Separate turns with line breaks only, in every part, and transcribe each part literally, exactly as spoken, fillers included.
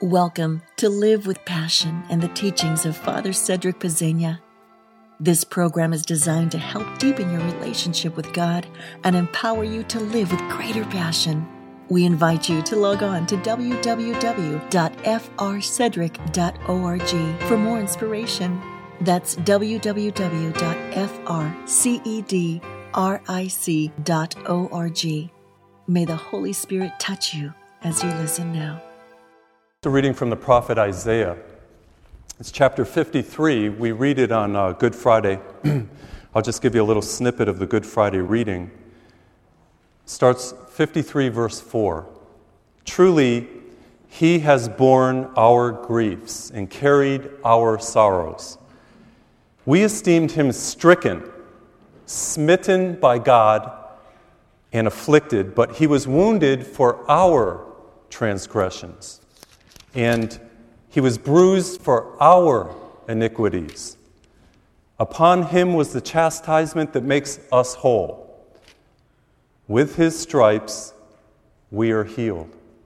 Welcome to Live with Passion and the teachings of Father Cedric Pazenia. This program is designed to help deepen your relationship with God and empower you to live with greater passion. We invite you to log on to w w w dot f r cedric dot org for more inspiration. That's w w w dot f r cedric dot org. May the Holy Spirit touch you as you listen now.
A reading from the prophet Isaiah. It's chapter fifty-three. We read it on uh, Good Friday. I'll just give you a little snippet of the Good Friday reading. Starts fifty-three, verse four. Truly, he has borne our griefs and carried our sorrows. We esteemed him stricken, smitten by God, and afflicted, but he was wounded for our transgressions, and he was bruised for our iniquities. Upon him was the chastisement that makes us whole. With his stripes, we are healed.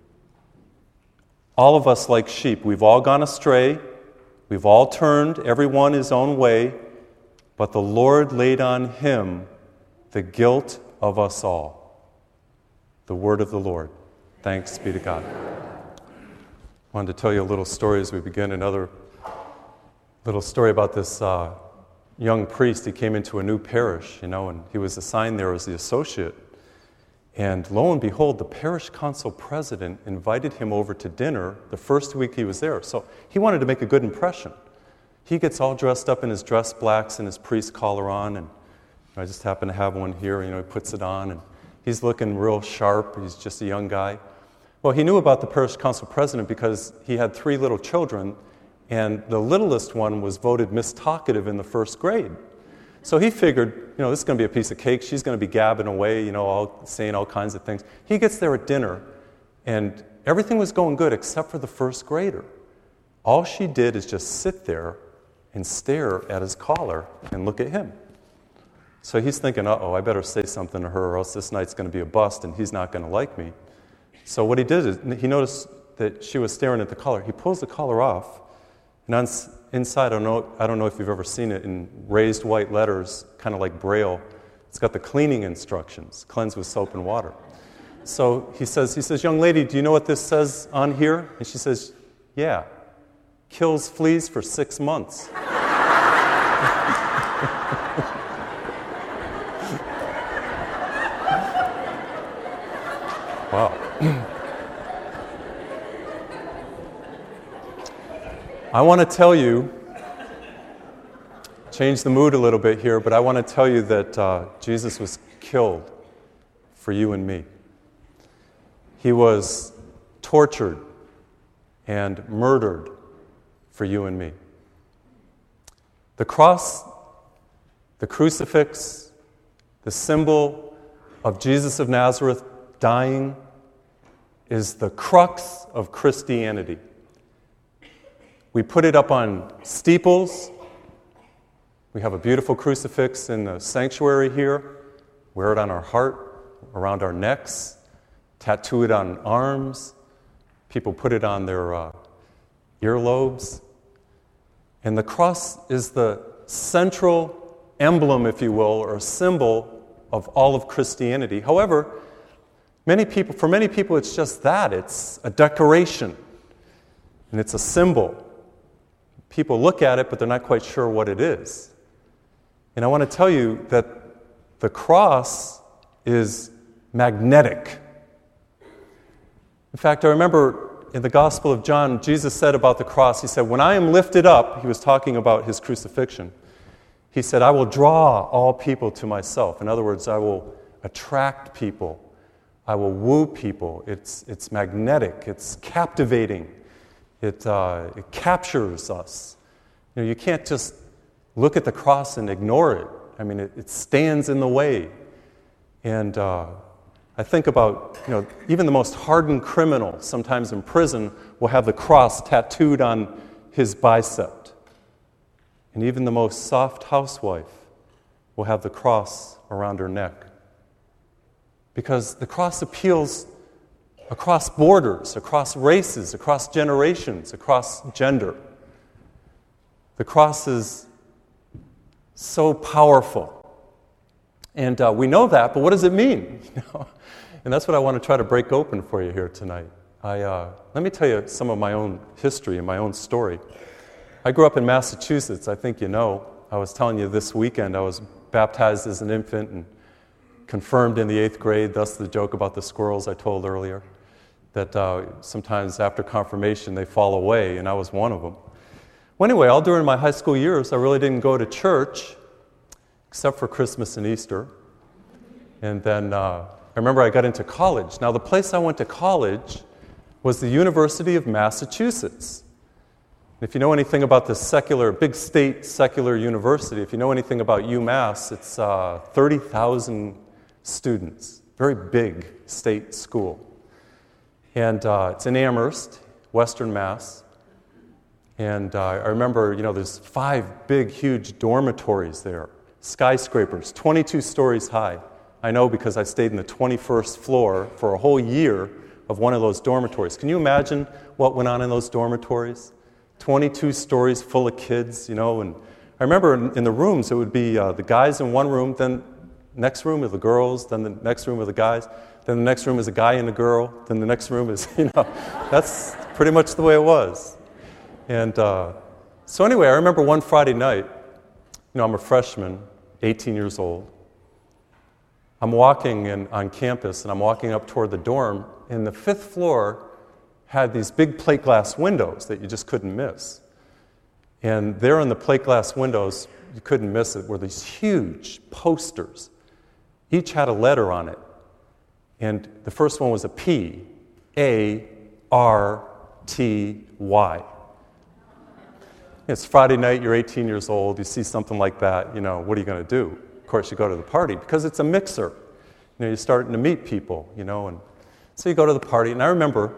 All of us, like sheep, we've all gone astray. We've all turned, everyone his own way. But the Lord laid on him the guilt of us all. The word of the Lord. Thanks be to God. I wanted to tell you a little story as we begin. Another little story about this uh, young priest. He came into a new parish, you know, and he was assigned there as the associate. And lo and behold, the parish council president invited him over to dinner the first week he was there. So he wanted to make a good impression. He gets all dressed up in his dress blacks and his priest collar on, and I just happen to have one here. You know, he puts it on, and he's looking real sharp. He's just a young guy. Well, he knew about the parish council president because he had three little children, and the littlest one was voted Miss Talkative in the first grade. So he figured, you know, this is going to be a piece of cake. She's going to be gabbing away, you know, all saying all kinds of things. He gets there at dinner, and everything was going good except for the first grader. All she did is just sit there and stare at his collar and look at him. So he's thinking, uh-oh, I better say something to her or else this night's going to be a bust and he's not going to like me. So what he did is he noticed that she was staring at the collar. He pulls the collar off, and on, inside, I don't know, I don't know if you've ever seen it in raised white letters, kind of like Braille. It's got the cleaning instructions, cleanse with soap and water. So he says, he says, young lady, do you know what this says on here? And she says, yeah, kills fleas for six months. Wow. I want to tell you, change the mood a little bit here, but I want to tell you that uh, Jesus was killed for you and me. He was tortured and murdered for you and me. The cross, the crucifix, the symbol of Jesus of Nazareth dying is the crux of Christianity. We put it up on steeples. We have a beautiful crucifix in the sanctuary here. Wear it on our heart, around our necks, tattoo it on arms. People put it on their uh, earlobes. And the cross is the central emblem, if you will, or symbol of all of Christianity. However, Many people, for many people, it's just that. It's a decoration, and it's a symbol. People look at it, but they're not quite sure what it is. And I want to tell you that the cross is magnetic. In fact, I remember in the Gospel of John, Jesus said about the cross, he said, when I am lifted up, he was talking about his crucifixion, he said, I will draw all people to myself. In other words, I will attract people. I will woo people. It's it's magnetic. It's captivating. It uh, it captures us. You know, you can't just look at the cross and ignore it. I mean, it, it stands in the way. And uh, I think about, you know, even the most hardened criminal, sometimes in prison, will have the cross tattooed on his bicep. And even the most soft housewife will have the cross around her neck. Because the cross appeals across borders, across races, across generations, across gender. The cross is so powerful. And uh, we know that, but what does it mean? You know? And that's what I want to try to break open for you here tonight. I, uh, let me tell you some of my own history and my own story. I grew up in Massachusetts, I think you know. I was telling you this weekend I was baptized as an infant and confirmed in the eighth grade, thus the joke about the squirrels I told earlier, that uh, sometimes after confirmation they fall away, and I was one of them. Well, anyway, all during my high school years, I really didn't go to church, except for Christmas and Easter. And then uh, I remember I got into college. Now, the place I went to college was the University of Massachusetts. If you know anything about this secular, big state secular university, if you know anything about UMass, it's uh, thirty thousand students, very big state school. And uh, it's in Amherst, Western Mass. And uh, I remember, you know, there's five big, huge dormitories there, skyscrapers, twenty-two stories high. I know because I stayed in the twenty-first floor for a whole year of one of those dormitories. Can you imagine what went on in those dormitories? twenty-two stories full of kids, you know, and I remember in, in the rooms, it would be uh, the guys in one room, then next room are the girls, then the next room are the guys, then the next room is a guy and a girl, then the next room is, you know, that's pretty much the way it was. And uh, so anyway, I remember one Friday night, you know, I'm a freshman, eighteen years old. I'm walking in, on campus, and I'm walking up toward the dorm, and the fifth floor had these big plate glass windows that you just couldn't miss. And there in the plate glass windows, you couldn't miss it, were these huge posters. Each had a letter on it. And the first one was a P, A R T Y. It's Friday night, you're eighteen years old, you see something like that, you know, what are you going to do? Of course, you go to the party, because it's a mixer. You know, you're starting to meet people, you know, and so you go to the party. And I remember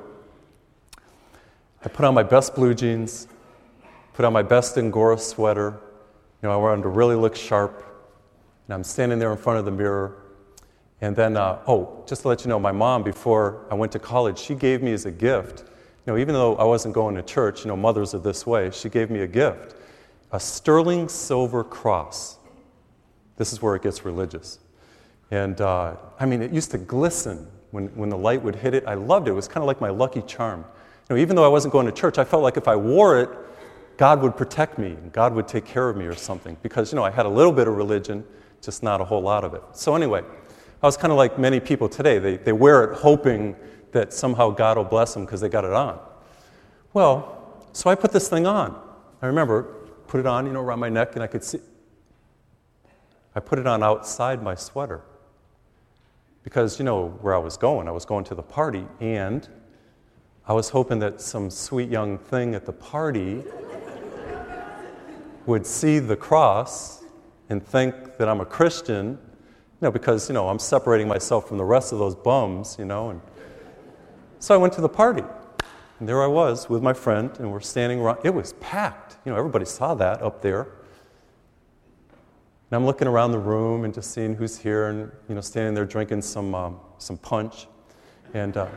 I put on my best blue jeans, put on my best Angora sweater. You know, I wanted to really look sharp. And I'm standing there in front of the mirror. And then, uh, oh, just to let you know, my mom, before I went to college, she gave me as a gift, you know, even though I wasn't going to church, you know, mothers are this way, she gave me a gift, a sterling silver cross. This is where it gets religious. And, uh, I mean, it used to glisten when, when the light would hit it. I loved it. It was kind of like my lucky charm. You know, even though I wasn't going to church, I felt like if I wore it, God would protect me, and God would take care of me or something. Because, you know, I had a little bit of religion, just not a whole lot of it. So anyway, I was kind of like many people today. They, they wear it hoping that somehow God will bless them because they got it on. Well, so I put this thing on. I remember, put it on, you know, around my neck, and I could see. I put it on outside my sweater. Because, you know, where I was going. I was going to the party, and I was hoping that some sweet young thing at the party would see the cross and think that I'm a Christian, you know, because, you know, I'm separating myself from the rest of those bums, you know. And so I went to the party, and there I was with my friend, and we're standing around. It was packed. You know, everybody saw that up there. And I'm looking around the room and just seeing who's here, and, you know, standing there drinking some um, some punch, and. Uh,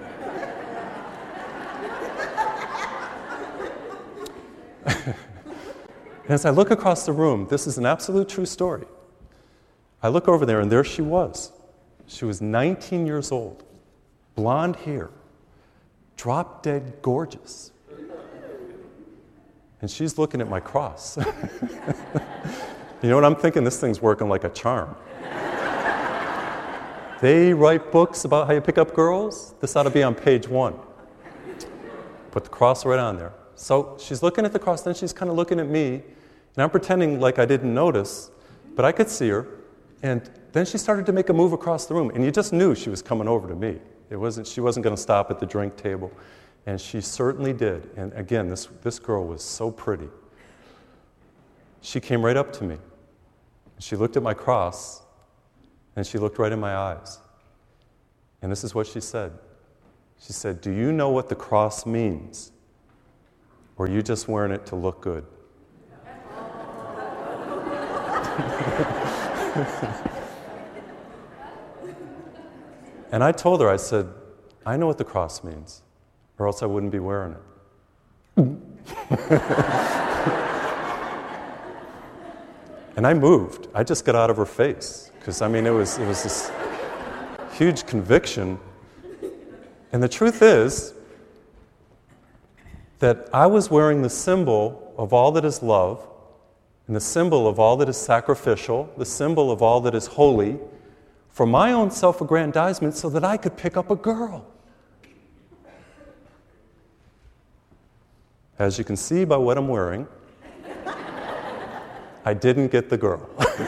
And as I look across the room, this is an absolute true story. I look over there, and there she was. She was nineteen years old, blonde hair, drop-dead gorgeous. And she's looking at my cross. You know what I'm thinking? This thing's working like a charm. They write books about how you pick up girls. This ought to be on page one. Put the cross right on there. So she's looking at the cross, then she's kind of looking at me, and I'm pretending like I didn't notice, but I could see her. And then she started to make a move across the room, and you just knew she was coming over to me. It wasn't, she wasn't going to stop at the drink table, and she certainly did. And again, this, this girl was so pretty. She came right up to me. She looked at my cross, and she looked right in my eyes. And this is what she said. She said, "Do you know what the cross means? Or are you just wearing it to look good?" And I told her, I said, I know what the cross means, or else I wouldn't be wearing it. And I moved. I just got out of her face. Because, I mean, it was it was this huge conviction. And the truth is that I was wearing the symbol of all that is love, and the symbol of all that is sacrificial, the symbol of all that is holy, for my own self-aggrandizement so that I could pick up a girl. As you can see by what I'm wearing, I didn't get the girl.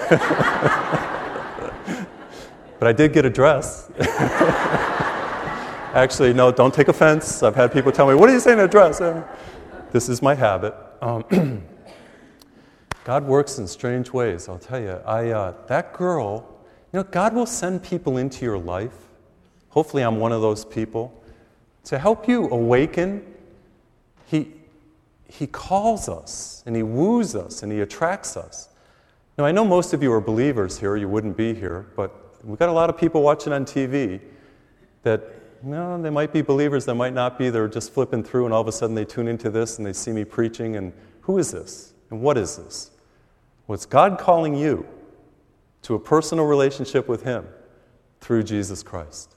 But I did get a dress. Actually, no, don't take offense. I've had people tell me, what are you saying in a dress? This is my habit. Um, God works in strange ways, I'll tell you. I, uh, that girl, you know, God will send people into your life. Hopefully I'm one of those people. To help you awaken, He, he calls us, and He woos us, and He attracts us. Now, I know most of you are believers here. You wouldn't be here, but we've got a lot of people watching on T V that, no, they might be believers, they might not be. They're just flipping through, and all of a sudden they tune into this, and they see me preaching, and who is this? And what is this? Well, it's God calling you to a personal relationship with Him through Jesus Christ.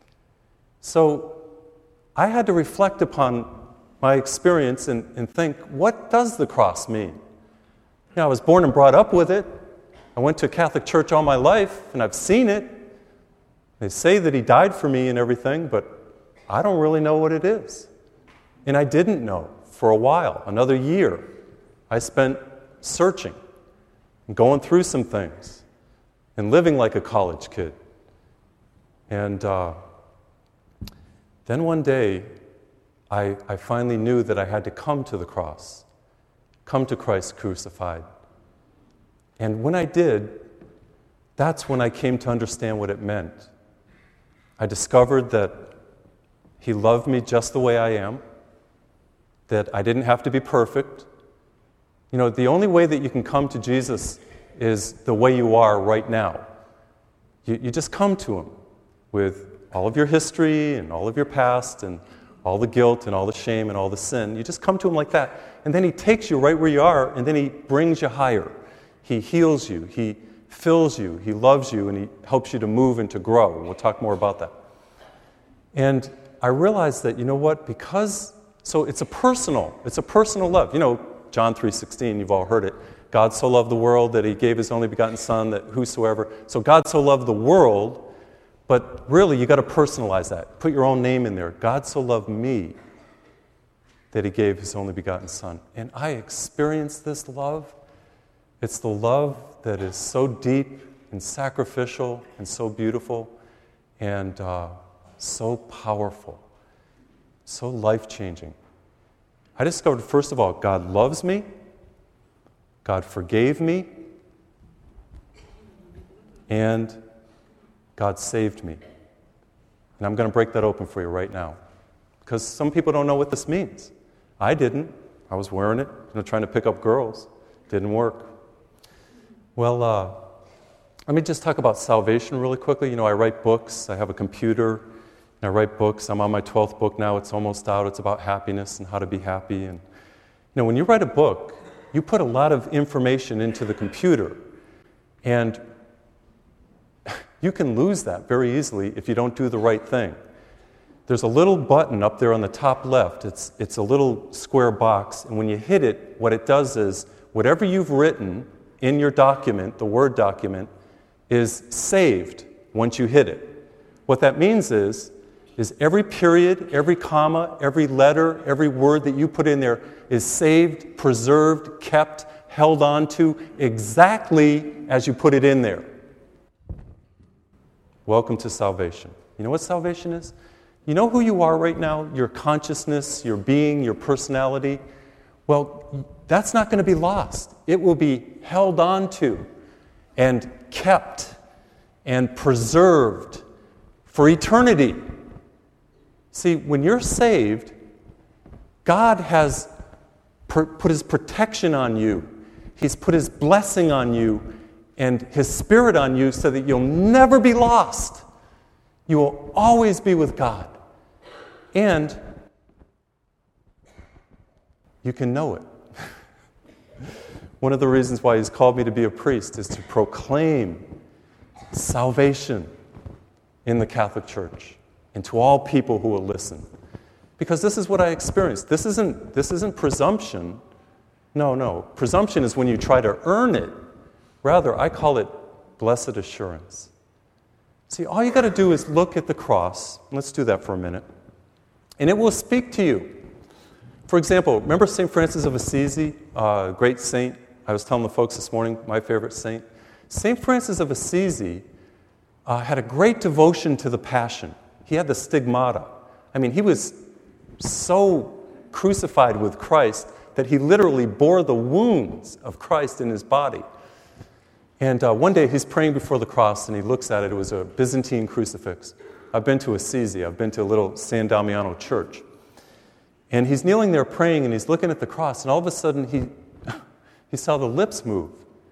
So I had to reflect upon my experience and, and think, what does the cross mean? You know, I was born and brought up with it. I went to a Catholic church all my life, and I've seen it. They say that He died for me and everything, but I don't really know what it is. And I didn't know for a while, another year. I spent searching and going through some things and living like a college kid. And uh, then one day, I, I finally knew that I had to come to the cross, come to Christ crucified. And when I did, that's when I came to understand what it meant. I discovered that He loved me just the way I am, that I didn't have to be perfect. You know, the only way that you can come to Jesus is the way you are right now. You, you just come to Him with all of your history and all of your past and all the guilt and all the shame and all the sin. You just come to Him like that. And then He takes you right where you are, and then He brings you higher. He heals you. He fills you. He loves you, and He helps you to move and to grow. We'll talk more about that. And I realized that, you know what, because, so it's a personal, it's a personal love. You know, John three sixteen, you've all heard it. God so loved the world that He gave His only begotten Son, that whosoever, so God so loved the world, but really you got to personalize that. Put your own name in there. God so loved me that He gave His only begotten Son. And I experienced this love. It's the love that is so deep and sacrificial and so beautiful and uh, so powerful, so life-changing. I discovered, first of all, God loves me, God forgave me, and God saved me. And I'm going to break that open for you right now, because some people don't know what this means. I didn't. I was wearing it, you know, trying to pick up girls. Didn't work. Well, uh, let me just talk about salvation really quickly. You know, I write books. I have a computer, and I write books. I'm on my twelfth book now. It's almost out. It's about happiness and how to be happy. And, you know, when you write a book, you put a lot of information into the computer, and you can lose that very easily if you don't do the right thing. There's a little button up there on the top left. It's, it's a little square box, and when you hit it, what it does is whatever you've written in your document, the Word document, is saved once you hit it. What that means is, is every period, every comma, every letter, every word that you put in there is saved, preserved, kept, held on to exactly as you put it in there. Welcome to salvation. You know what salvation is? You know who you are right now? Your consciousness, your being, your personality? Well, that's not going to be lost. It will be held on to and kept and preserved for eternity. See, when you're saved, God has per- put His protection on you. He's put His blessing on you and His Spirit on you so that you'll never be lost. You will always be with God. And you can know it. One of the reasons why he's called me to be a priest is to proclaim salvation in the Catholic Church and to all people who will listen. Because this is what I experienced. This isn't, this isn't presumption. No, no. Presumption is when you try to earn it. Rather, I call it blessed assurance. See, all you got to do is look at the cross. Let's do that for a minute. And it will speak to you. For example, remember Saint Francis of Assisi, uh, great saint? I was telling the folks this morning, my favorite saint. Saint Francis of Assisi uh, had a great devotion to the Passion. He had the stigmata. I mean, he was so crucified with Christ that he literally bore the wounds of Christ in his body. And uh, one day he's praying before the cross and he looks at it. It was a Byzantine crucifix. I've been to Assisi. I've been to a little San Damiano church. And he's kneeling there praying and he's looking at the cross, and all of a sudden he he saw the lips move.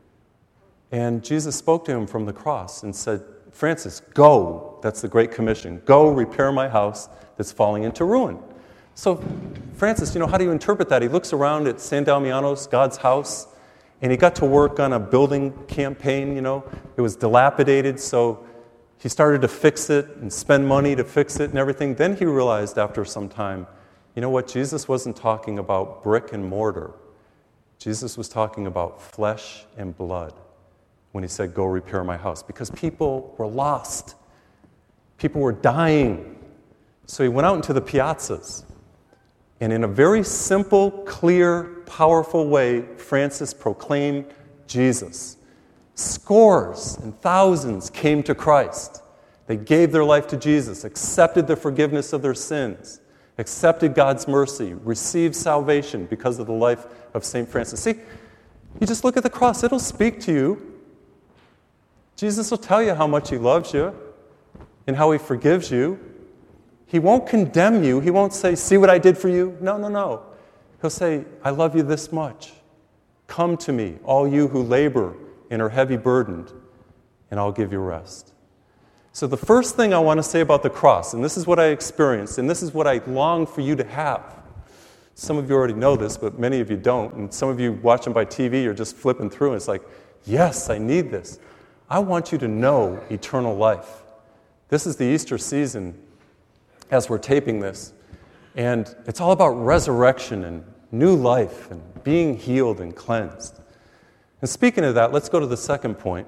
And Jesus spoke to him from the cross and said, Francis, go. That's the Great Commission. Go repair my house that's falling into ruin. So Francis, you know, how do you interpret that? He looks around at San Damiano's, God's house, and he got to work on a building campaign, you know. It was dilapidated, so he started to fix it and spend money to fix it and everything. Then he realized after some time, you know what? Jesus wasn't talking about brick and mortar. Jesus was talking about flesh and blood when he said, go repair my house. Because people were lost. People were dying. So he went out into the piazzas. And in a very simple, clear, powerful way, Francis proclaimed Jesus. Scores and thousands came to Christ. They gave their life to Jesus, accepted the forgiveness of their sins, accepted God's mercy, received salvation because of the life of Saint Francis. See, you just look at the cross. It'll speak to you. Jesus will tell you how much he loves you and how he forgives you. He won't condemn you. He won't say, see what I did for you. No, no, no. He'll say, I love you this much. Come to me, all you who labor and are heavy burdened, and I'll give you rest. So the first thing I want to say about the cross, and this is what I experienced, and this is what I long for you to have. Some of you already know this, but many of you don't. And some of you watching by T V, you're just flipping through, and it's like, yes, I need this. I want you to know eternal life. This is the Easter season as we're taping this. And it's all about resurrection and new life and being healed and cleansed. And speaking of that, let's go to the second point.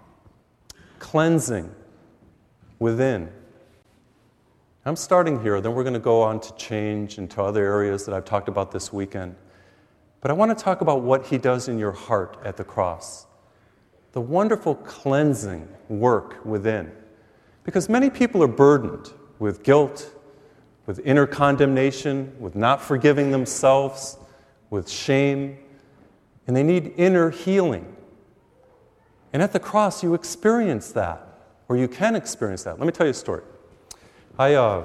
Cleansing within. I'm starting here, then we're going to go on to change into other areas that I've talked about this weekend. But I want to talk about what he does in your heart at the cross. The wonderful cleansing work within. Because many people are burdened with guilt, with inner condemnation, with not forgiving themselves, with shame, and they need inner healing. And at the cross, you experience that. Or you can experience that. Let me tell you a story. I uh,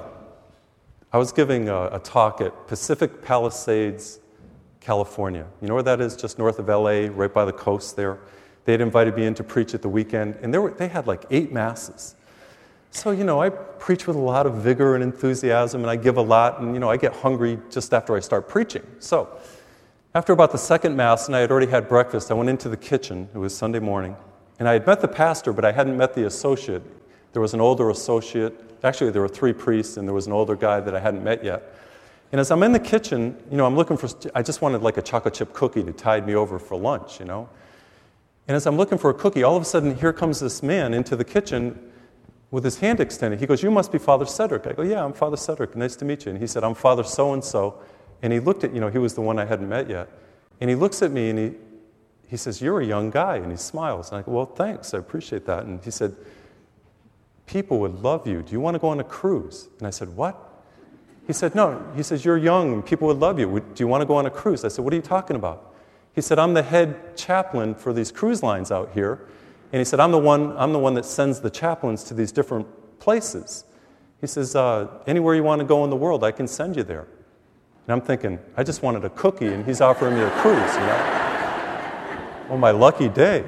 I was giving a, a talk at Pacific Palisades, California. You know where that is? Just north of L A, right by the coast there. They had invited me in to preach at the weekend, and there were, they had like eight masses. So, you know, I preach with a lot of vigor and enthusiasm, and I give a lot, and, you know, I get hungry just after I start preaching. So, after about the second Mass, and I had already had breakfast, I went into the kitchen. It was Sunday morning. And I had met the pastor, but I hadn't met the associate. There was an older associate. Actually, there were three priests, and there was an older guy that I hadn't met yet. And as I'm in the kitchen, you know, I'm looking for, I just wanted like a chocolate chip cookie to tide me over for lunch, you know. And as I'm looking for a cookie, all of a sudden, here comes this man into the kitchen with his hand extended. He goes, you must be Father Cedric. I go, yeah, I'm Father Cedric. Nice to meet you. And he said, I'm Father so-and-so. And he looked at, you know, he was the one I hadn't met yet. And he looks at me, and he, He says, you're a young guy, and he smiles. And I go, well, thanks, I appreciate that. And he said, people would love you. Do you want to go on a cruise? And I said, what? He said, no. He says, you're young, and people would love you. Do you want to go on a cruise? I said, what are you talking about? He said, I'm the head chaplain for these cruise lines out here. And he said, I'm the one, I'm the one that sends the chaplains to these different places. He says, uh, anywhere you want to go in the world, I can send you there. And I'm thinking, I just wanted a cookie, and he's offering me a cruise, you know? Oh, my lucky day.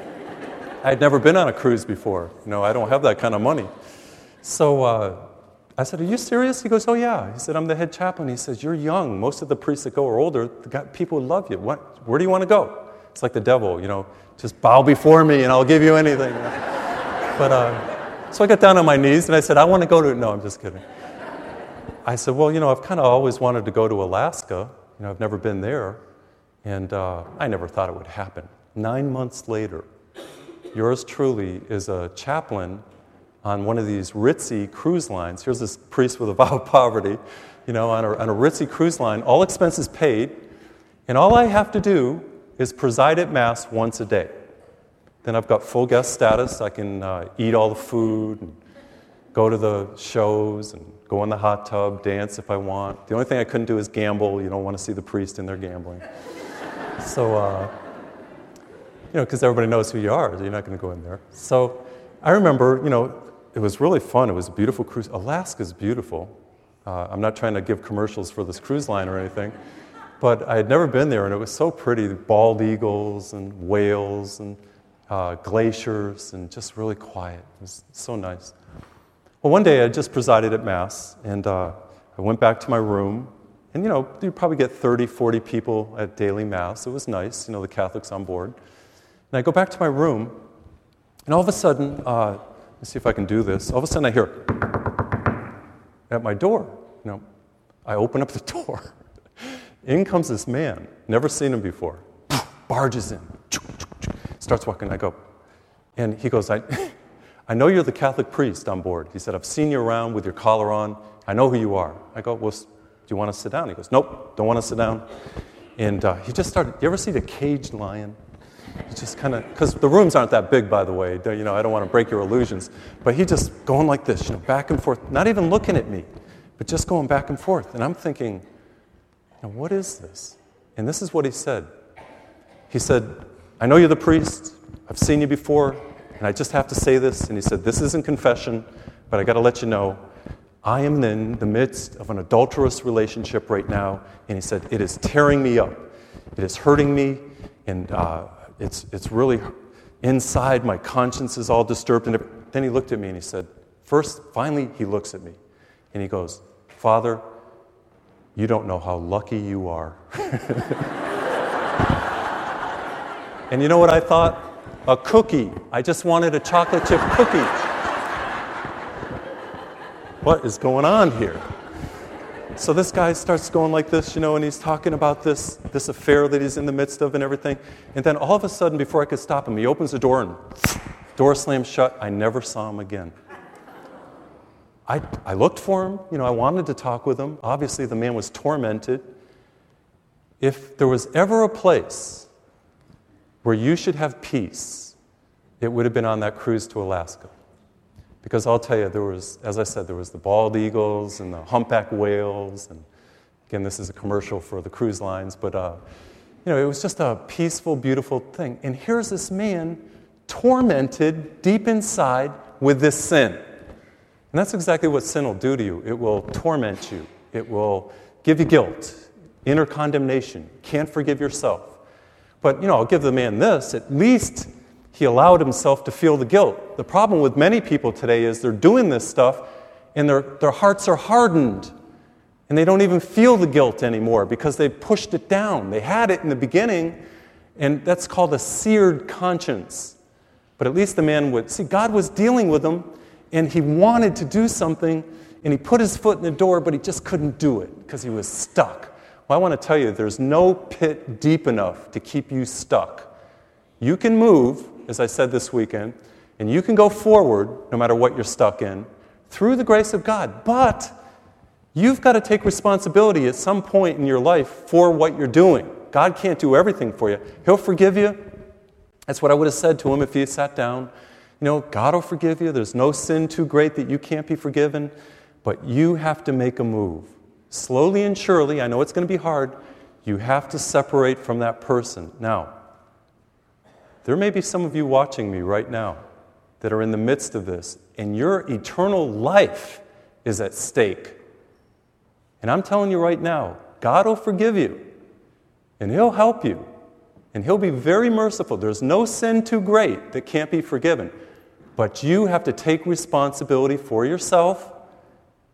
I had never been on a cruise before. You know, I don't have that kind of money. So uh, I said, are you serious? He goes, oh, yeah. He said, I'm the head chaplain. He says, you're young. Most of the priests that go are older. The guy, people love you. What? Where do you want to go? It's like the devil, you know, just bow before me and I'll give you anything. But uh, so I got down on my knees and I said, I want to go to, no, I'm just kidding. I said, well, you know, I've kind of always wanted to go to Alaska. You know, I've never been there. And uh, I never thought it would happen. Nine months later, yours truly is a chaplain on one of these ritzy cruise lines. Here's this priest with a vow of poverty, you know, on a, on a ritzy cruise line, all expenses paid, and all I have to do is preside at Mass once a day. Then I've got full guest status. I can uh, eat all the food, and go to the shows, and go in the hot tub, dance if I want. The only thing I couldn't do is gamble. You don't want to see the priest in there gambling. so, uh, you know, because everybody knows who you are, so you're not going to go in there. So I remember, you know, it was really fun. It was a beautiful cruise. Alaska's beautiful. Uh, I'm not trying to give commercials for this cruise line or anything, but I had never been there, and it was so pretty. The bald eagles and whales and uh, glaciers and just really quiet. It was so nice. Well, one day I just presided at Mass, and uh, I went back to my room, and, you know, you'd probably get thirty, forty people at daily Mass. It was nice, you know, the Catholics on board. And I go back to my room, and all of a sudden, uh, let's see if I can do this. All of a sudden I hear at my door. You know, I open up the door. In comes this man. Never seen him before. Barges in. Starts walking. I go. And he goes, I, I know you're the Catholic priest on board. He said, I've seen you around with your collar on. I know who you are. I go, well, do you want to sit down? He goes, nope, don't want to sit down. And uh, he just started, you ever see the caged lion? He just kind of, because the rooms aren't that big, by the way. You know, I don't want to break your illusions. But he just going like this, you know, back and forth, not even looking at me, but just going back and forth. And I'm thinking, you know, what is this? And this is what he said. He said, I know you're the priest. I've seen you before, and I just have to say this. And he said, this isn't confession, but I got to let you know, I am in the midst of an adulterous relationship right now. And he said, it is tearing me up. It is hurting me, and uh, It's it's really inside, my conscience is all disturbed. And then he looked at me and he said, first, finally, he looks at me and he goes, Father, you don't know how lucky you are. And you know what I thought? A cookie. I just wanted a chocolate chip cookie. What is going on here? So this guy starts going like this, you know, and he's talking about this, this affair that he's in the midst of and everything. And then all of a sudden, before I could stop him, he opens the door and door slams shut. I never saw him again. I, I looked for him. You know, I wanted to talk with him. Obviously, the man was tormented. If there was ever a place where you should have peace, it would have been on that cruise to Alaska. Because I'll tell you, there was, as I said, there was the bald eagles and the humpback whales. And again, this is a commercial for the cruise lines. But, uh, you know, it was just a peaceful, beautiful thing. And here's this man tormented deep inside with this sin. And that's exactly what sin will do to you. It will torment you. It will give you guilt, inner condemnation. Can't forgive yourself. But, you know, I'll give the man this. At least he allowed himself to feel the guilt. The problem with many people today is they're doing this stuff and their, their hearts are hardened and they don't even feel the guilt anymore because they pushed it down. They had it in the beginning, and that's called a seared conscience. But at least the man would, see, God was dealing with him and he wanted to do something and he put his foot in the door, but he just couldn't do it because he was stuck. Well, I want to tell you, there's no pit deep enough to keep you stuck. You can move, as I said this weekend, and you can go forward no matter what you're stuck in through the grace of God. But you've got to take responsibility at some point in your life for what you're doing. God can't do everything for you. He'll forgive you. That's what I would have said to him if he had sat down. You know, God will forgive you. There's no sin too great that you can't be forgiven. But you have to make a move. Slowly and surely, I know it's going to be hard, you have to separate from that person. Now, there may be some of you watching me right now that are in the midst of this, and your eternal life is at stake. And I'm telling you right now, God will forgive you, and He'll help you, and He'll be very merciful. There's no sin too great that can't be forgiven. But you have to take responsibility for yourself,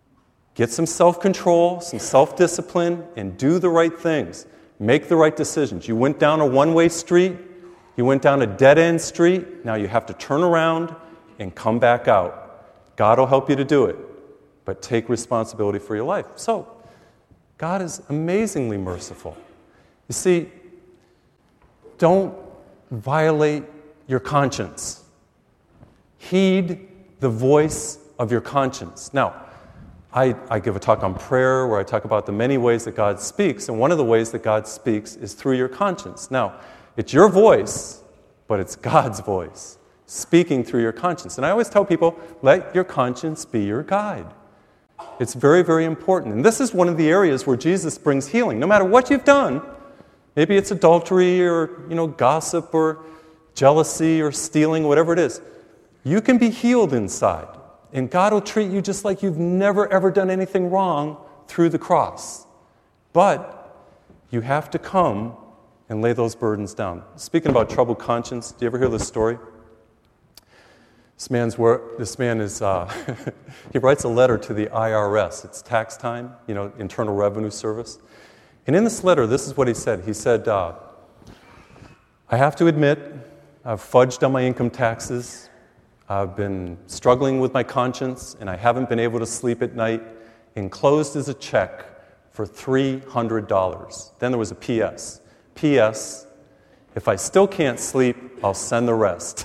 Get some self-control, some self-discipline, and do the right things. Make the right decisions. You went down a one-way street. You went down a dead-end street. Now you have to turn around and come back out. God will help you to do it, but take responsibility for your life. So, God is amazingly merciful. You see, don't violate your conscience. Heed the voice of your conscience. Now, I, I give a talk on prayer where I talk about the many ways that God speaks, and one of the ways that God speaks is through your conscience. Now, it's your voice, but it's God's voice speaking through your conscience. And I always tell people, let your conscience be your guide. It's very, very important. And this is one of the areas where Jesus brings healing. No matter what you've done, maybe it's adultery or, you know, gossip or jealousy or stealing, whatever it is, you can be healed inside. And God will treat you just like you've never, ever done anything wrong through the cross. But you have to come and lay those burdens down. Speaking about troubled conscience, do you ever hear this story? This man's work, this man is, uh, he writes a letter to the I R S. It's tax time, you know, Internal Revenue Service. And in this letter, this is what he said. He said, uh, I have to admit, I've fudged on my income taxes. I've been struggling with my conscience, and I haven't been able to sleep at night. Enclosed is a check for three hundred dollars. Then there was a P S. P S, if I still can't sleep, I'll send the rest.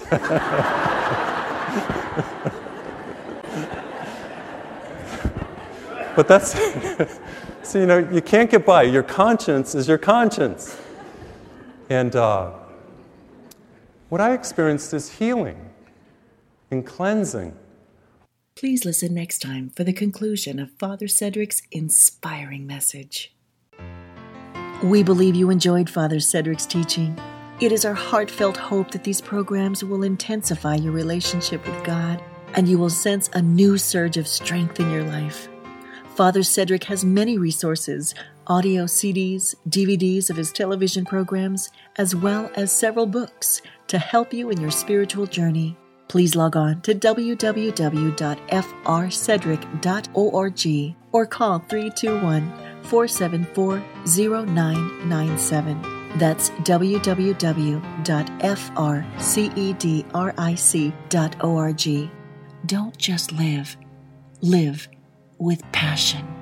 But that's, so you know, you can't get by. Your conscience is your conscience. And uh, what I experienced is healing and cleansing.
Please listen next time for the conclusion of Father Cedric's inspiring message. We believe you enjoyed Father Cedric's teaching. It is our heartfelt hope that these programs will intensify your relationship with God and you will sense a new surge of strength in your life. Father Cedric has many resources, audio C Ds, D V Ds of his television programs, as well as several books to help you in your spiritual journey. Please log on to w w w dot f r cedric dot org or call three two one, four seven four, zero nine nine seven. That's w w w dot f r cedric dot org. Don't just live. Live with passion.